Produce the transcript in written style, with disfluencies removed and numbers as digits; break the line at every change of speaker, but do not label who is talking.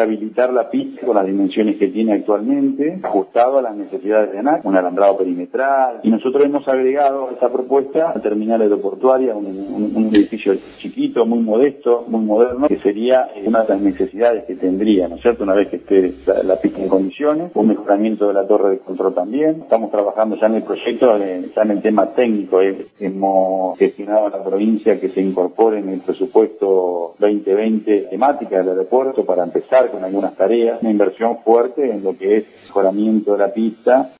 rehabilitar la pista con las dimensiones que tiene actualmente, ajustado a las necesidades de ANAC, un alambrado perimetral, y nosotros hemos agregado a esta propuesta a terminal aeroportuaria, un edificio chiquito, muy modesto, muy moderno, que sería una de las necesidades que tendría, ¿no es cierto?, una vez que esté la pista en condiciones, un mejoramiento de la torre de control también. Estamos trabajando ya en el proyecto, ya en el tema técnico, hemos gestionado a la provincia que se incorpore en el presupuesto 2020 temática del aeropuerto para empezar con algunas tareas, una inversión fuerte en lo que es mejoramiento de la pista